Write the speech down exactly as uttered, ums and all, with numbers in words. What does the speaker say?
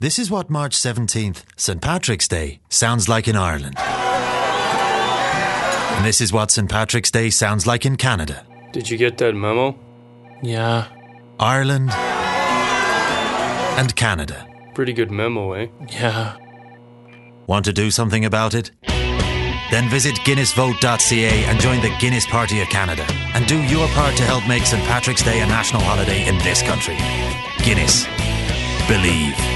This is what March seventeenth, Saint Patrick's Day, sounds like in Ireland. And this is what Saint Patrick's Day sounds like in Canada. Did you get that memo? Yeah. Ireland and Canada. Pretty good memo, eh? Yeah. Want to do something about it? Then visit Guinness Vote dot C A and join the Guinness Party of Canada and do your part to help make Saint Patrick's Day a national holiday in this country. Guinness. Believe.